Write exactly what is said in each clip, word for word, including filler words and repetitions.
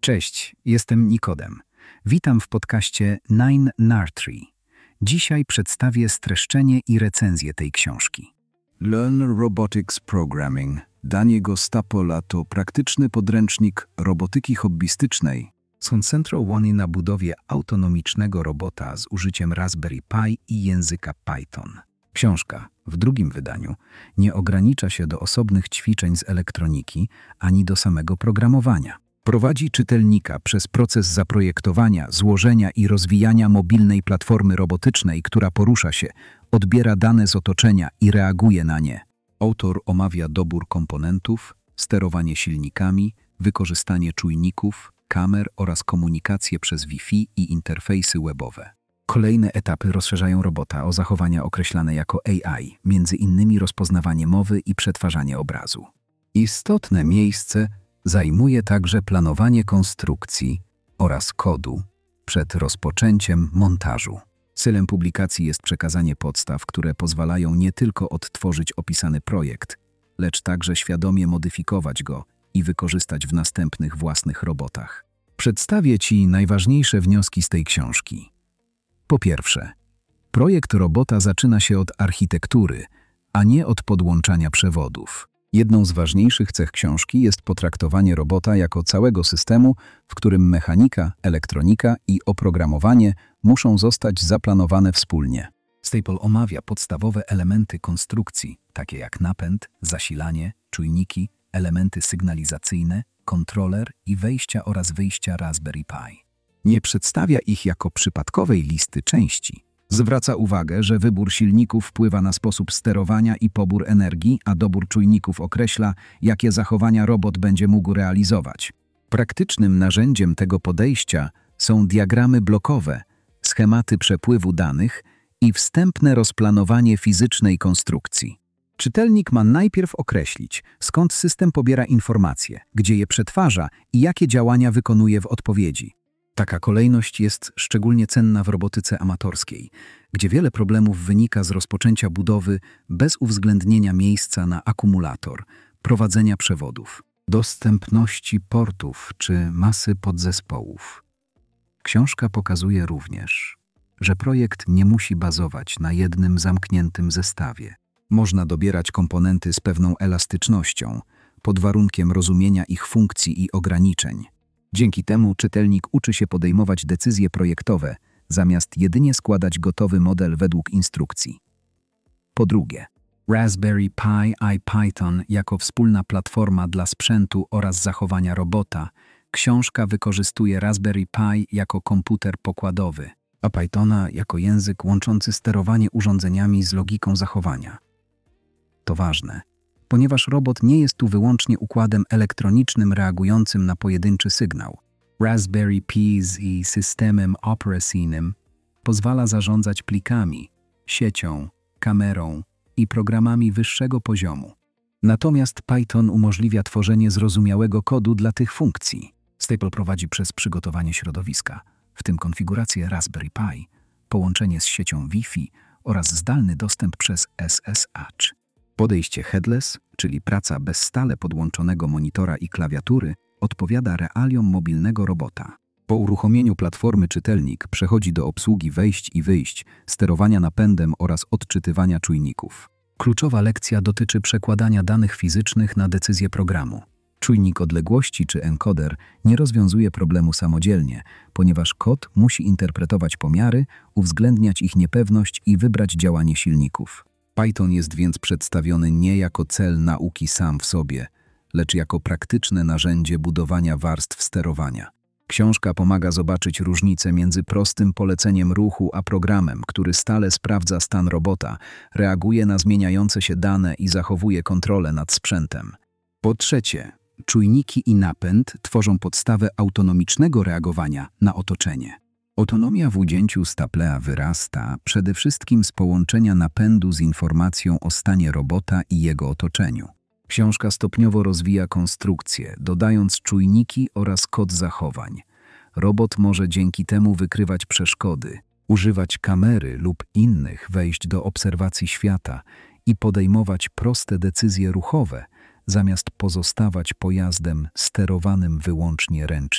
Cześć, jestem Nikodem. Witam w podcaście nine Nartree. Dzisiaj przedstawię streszczenie i recenzję tej książki. Learn Robotics Programming Daniego Stapola to praktyczny podręcznik robotyki hobbystycznej. Skoncentrowany na budowie autonomicznego robota z użyciem Raspberry Pi i języka Python. Książka, w drugim wydaniu, nie ogranicza się do osobnych ćwiczeń z elektroniki ani do samego programowania. Prowadzi czytelnika przez proces zaprojektowania, złożenia i rozwijania mobilnej platformy robotycznej, która porusza się, odbiera dane z otoczenia i reaguje na nie. Autor omawia dobór komponentów, sterowanie silnikami, wykorzystanie czujników, kamer oraz komunikację przez Wi-Fi i interfejsy webowe. Kolejne etapy rozszerzają robota o zachowania określane jako A I, między innymi rozpoznawanie mowy i przetwarzanie obrazu. Istotne miejsce zajmuje także planowanie konstrukcji oraz kodu przed rozpoczęciem montażu. Celem publikacji jest przekazanie podstaw, które pozwalają nie tylko odtworzyć opisany projekt, lecz także świadomie modyfikować go i wykorzystać w następnych własnych robotach. Przedstawię Ci najważniejsze wnioski z tej książki. Po pierwsze, projekt robota zaczyna się od architektury, a nie od podłączania przewodów. Jedną z ważniejszych cech książki jest potraktowanie robota jako całego systemu, w którym mechanika, elektronika i oprogramowanie muszą zostać zaplanowane wspólnie. Staple omawia podstawowe elementy konstrukcji, takie jak napęd, zasilanie, czujniki, elementy sygnalizacyjne, kontroler i wejścia oraz wyjścia Raspberry Pi. Nie przedstawia ich jako przypadkowej listy części. Zwraca uwagę, że wybór silników wpływa na sposób sterowania i pobór energii, a dobór czujników określa, jakie zachowania robot będzie mógł realizować. Praktycznym narzędziem tego podejścia są diagramy blokowe, schematy przepływu danych i wstępne rozplanowanie fizycznej konstrukcji. Czytelnik ma najpierw określić, skąd system pobiera informacje, gdzie je przetwarza i jakie działania wykonuje w odpowiedzi. Taka kolejność jest szczególnie cenna w robotyce amatorskiej, gdzie wiele problemów wynika z rozpoczęcia budowy bez uwzględnienia miejsca na akumulator, prowadzenia przewodów, dostępności portów czy masy podzespołów. Książka pokazuje również, że projekt nie musi bazować na jednym zamkniętym zestawie. Można dobierać komponenty z pewną elastycznością, pod warunkiem rozumienia ich funkcji i ograniczeń. Dzięki temu czytelnik uczy się podejmować decyzje projektowe, zamiast jedynie składać gotowy model według instrukcji. Po drugie, Raspberry Pi i Python jako wspólna platforma dla sprzętu oraz zachowania robota. Książka wykorzystuje Raspberry Pi jako komputer pokładowy, a Pythona jako język łączący sterowanie urządzeniami z logiką zachowania. To ważne, ponieważ robot nie jest tu wyłącznie układem elektronicznym reagującym na pojedynczy sygnał. Raspberry Pi z i systemem operacyjnym pozwala zarządzać plikami, siecią, kamerą i programami wyższego poziomu. Natomiast Python umożliwia tworzenie zrozumiałego kodu dla tych funkcji. Staple prowadzi przez przygotowanie środowiska, w tym konfigurację Raspberry Pi, połączenie z siecią Wi-Fi oraz zdalny dostęp przez S S H. Podejście headless, czyli praca bez stale podłączonego monitora i klawiatury, odpowiada realiom mobilnego robota. Po uruchomieniu platformy czytelnik przechodzi do obsługi wejść i wyjść, sterowania napędem oraz odczytywania czujników. Kluczowa lekcja dotyczy przekładania danych fizycznych na decyzje programu. Czujnik odległości czy encoder nie rozwiązuje problemu samodzielnie, ponieważ kod musi interpretować pomiary, uwzględniać ich niepewność i wybrać działanie silników. Python jest więc przedstawiony nie jako cel nauki sam w sobie, lecz jako praktyczne narzędzie budowania warstw sterowania. Książka pomaga zobaczyć różnicę między prostym poleceniem ruchu a programem, który stale sprawdza stan robota, reaguje na zmieniające się dane i zachowuje kontrolę nad sprzętem. Po trzecie, czujniki i napęd tworzą podstawę autonomicznego reagowania na otoczenie. Autonomia w ujęciu Staplea wyrasta przede wszystkim z połączenia napędu z informacją o stanie robota i jego otoczeniu. Książka stopniowo rozwija konstrukcję, dodając czujniki oraz kod zachowań. Robot może dzięki temu wykrywać przeszkody, używać kamery lub innych wejść do obserwacji świata i podejmować proste decyzje ruchowe, zamiast pozostawać pojazdem sterowanym wyłącznie ręcznie.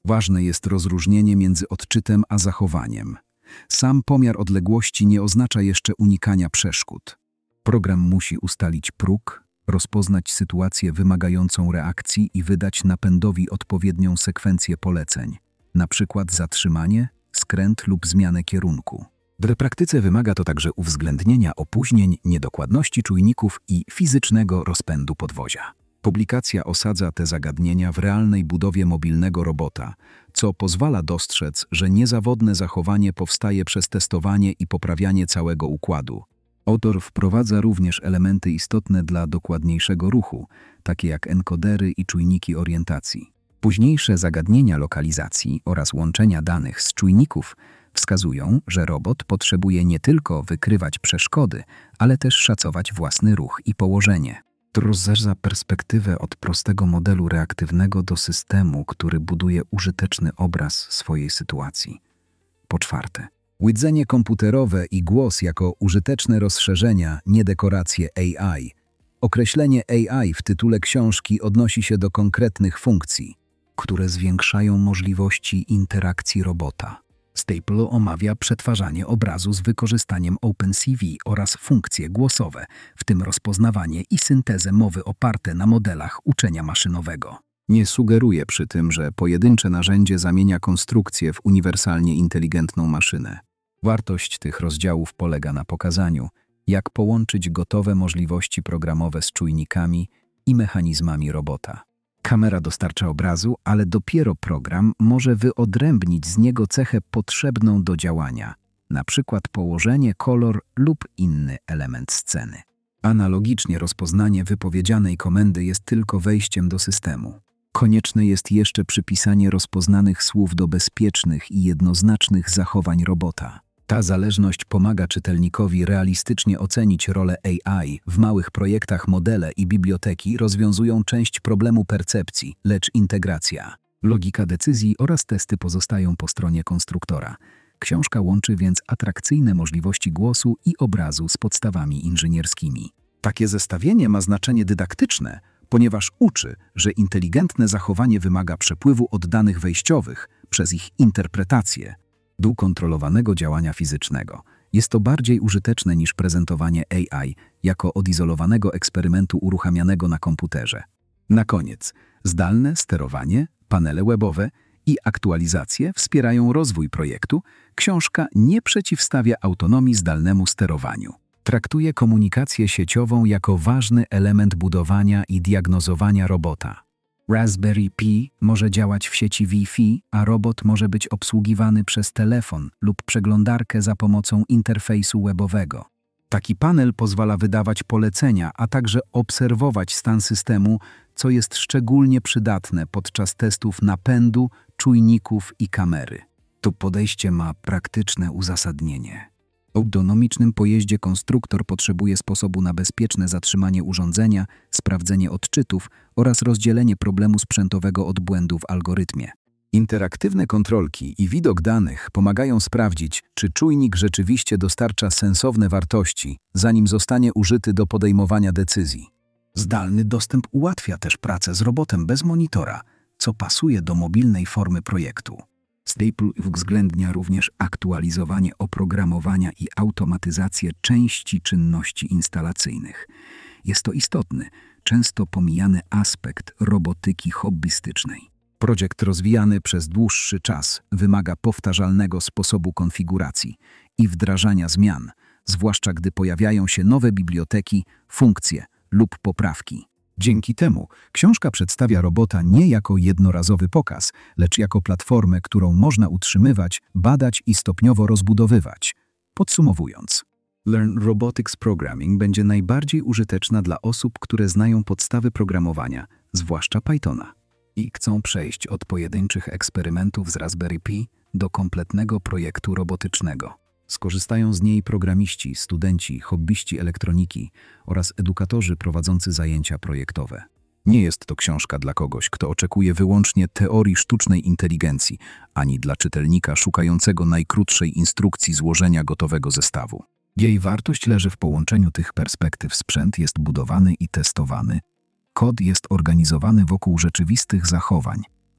Ważne jest rozróżnienie między odczytem a zachowaniem. Sam pomiar odległości nie oznacza jeszcze unikania przeszkód. Program musi ustalić próg, rozpoznać sytuację wymagającą reakcji i wydać napędowi odpowiednią sekwencję poleceń, na przykład zatrzymanie, skręt lub zmianę kierunku. W praktyce wymaga to także uwzględnienia opóźnień, niedokładności czujników i fizycznego rozpędu podwozia. Publikacja osadza te zagadnienia w realnej budowie mobilnego robota, co pozwala dostrzec, że niezawodne zachowanie powstaje przez testowanie i poprawianie całego układu. Autor wprowadza również elementy istotne dla dokładniejszego ruchu, takie jak enkodery i czujniki orientacji. Późniejsze zagadnienia lokalizacji oraz łączenia danych z czujników wskazują, że robot potrzebuje nie tylko wykrywać przeszkody, ale też szacować własny ruch i położenie. To rozszerza perspektywę od prostego modelu reaktywnego do systemu, który buduje użyteczny obraz swojej sytuacji. Po czwarte, Widzenie komputerowe i głos jako użyteczne rozszerzenia, nie dekoracje A I. Określenie A I w tytule książki odnosi się do konkretnych funkcji, które zwiększają możliwości interakcji robota. Staple omawia przetwarzanie obrazu z wykorzystaniem OpenCV oraz funkcje głosowe, w tym rozpoznawanie i syntezę mowy oparte na modelach uczenia maszynowego. Nie sugeruje przy tym, że pojedyncze narzędzie zamienia konstrukcję w uniwersalnie inteligentną maszynę. Wartość tych rozdziałów polega na pokazaniu, jak połączyć gotowe możliwości programowe z czujnikami i mechanizmami robota. Kamera dostarcza obrazu, ale dopiero program może wyodrębnić z niego cechę potrzebną do działania, na przykład położenie, kolor lub inny element sceny. Analogicznie rozpoznanie wypowiedzianej komendy jest tylko wejściem do systemu. Konieczne jest jeszcze przypisanie rozpoznanych słów do bezpiecznych i jednoznacznych zachowań robota. Ta zależność pomaga czytelnikowi realistycznie ocenić rolę A I. W małych projektach modele i biblioteki rozwiązują część problemu percepcji, lecz integracja, logika decyzji oraz testy pozostają po stronie konstruktora. Książka łączy więc atrakcyjne możliwości głosu i obrazu z podstawami inżynierskimi. Takie zestawienie ma znaczenie dydaktyczne, ponieważ uczy, że inteligentne zachowanie wymaga przepływu od danych wejściowych przez ich interpretację do kontrolowanego działania fizycznego. Jest to bardziej użyteczne niż prezentowanie A I jako odizolowanego eksperymentu uruchamianego na komputerze. Na koniec, zdalne sterowanie, panele webowe i aktualizacje wspierają rozwój projektu. Książka nie przeciwstawia autonomii zdalnemu sterowaniu. Traktuje komunikację sieciową jako ważny element budowania i diagnozowania robota. Raspberry Pi może działać w sieci Wi-Fi, a robot może być obsługiwany przez telefon lub przeglądarkę za pomocą interfejsu webowego. Taki panel pozwala wydawać polecenia, a także obserwować stan systemu, co jest szczególnie przydatne podczas testów napędu, czujników i kamery. To podejście ma praktyczne uzasadnienie. W autonomicznym pojeździe konstruktor potrzebuje sposobu na bezpieczne zatrzymanie urządzenia, sprawdzenie odczytów oraz rozdzielenie problemu sprzętowego od błędu w algorytmie. Interaktywne kontrolki i widok danych pomagają sprawdzić, czy czujnik rzeczywiście dostarcza sensowne wartości, zanim zostanie użyty do podejmowania decyzji. Zdalny dostęp ułatwia też pracę z robotem bez monitora, co pasuje do mobilnej formy projektu. Staple uwzględnia również aktualizowanie oprogramowania i automatyzację części czynności instalacyjnych. Jest to istotny, często pomijany aspekt robotyki hobbystycznej. Projekt rozwijany przez dłuższy czas wymaga powtarzalnego sposobu konfiguracji i wdrażania zmian, zwłaszcza gdy pojawiają się nowe biblioteki, funkcje lub poprawki. Dzięki temu książka przedstawia robota nie jako jednorazowy pokaz, lecz jako platformę, którą można utrzymywać, badać i stopniowo rozbudowywać. Podsumowując, Learn Robotics Programming będzie najbardziej użyteczna dla osób, które znają podstawy programowania, zwłaszcza Pythona, i chcą przejść od pojedynczych eksperymentów z Raspberry Pi do kompletnego projektu robotycznego. Skorzystają z niej programiści, studenci, hobbyści elektroniki oraz edukatorzy prowadzący zajęcia projektowe. Nie jest to książka dla kogoś, kto oczekuje wyłącznie teorii sztucznej inteligencji, ani dla czytelnika szukającego najkrótszej instrukcji złożenia gotowego zestawu. Jej wartość leży w połączeniu tych perspektyw. Sprzęt jest budowany i testowany, kod jest organizowany wokół rzeczywistych zachowań,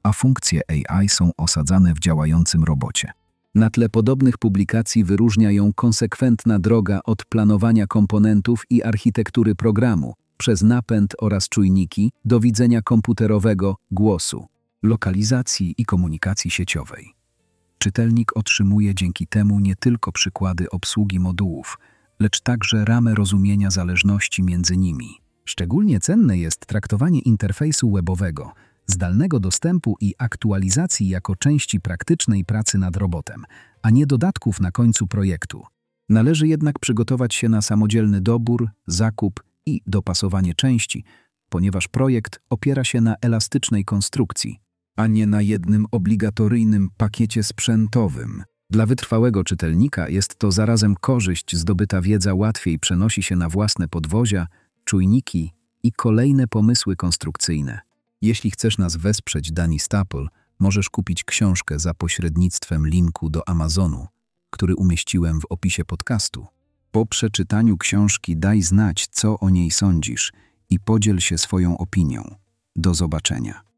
a funkcje A I są osadzane w działającym robocie. Na tle podobnych publikacji wyróżnia ją konsekwentna droga od planowania komponentów i architektury programu, przez napęd oraz czujniki, do widzenia komputerowego, głosu, lokalizacji i komunikacji sieciowej. Czytelnik otrzymuje dzięki temu nie tylko przykłady obsługi modułów, lecz także ramę rozumienia zależności między nimi. Szczególnie cenne jest traktowanie interfejsu webowego, zdalnego dostępu i aktualizacji jako części praktycznej pracy nad robotem, a nie dodatków na końcu projektu. Należy jednak przygotować się na samodzielny dobór, zakup i dopasowanie części, ponieważ projekt opiera się na elastycznej konstrukcji, a nie na jednym obligatoryjnym pakiecie sprzętowym. Dla wytrwałego czytelnika jest to zarazem korzyść, zdobyta wiedza łatwiej przenosi się na własne podwozia, czujniki i kolejne pomysły konstrukcyjne. Jeśli chcesz nas wesprzeć, Danny Staple, możesz kupić książkę za pośrednictwem linku do Amazonu, który umieściłem w opisie podcastu. Po przeczytaniu książki daj znać, co o niej sądzisz i podziel się swoją opinią. Do zobaczenia.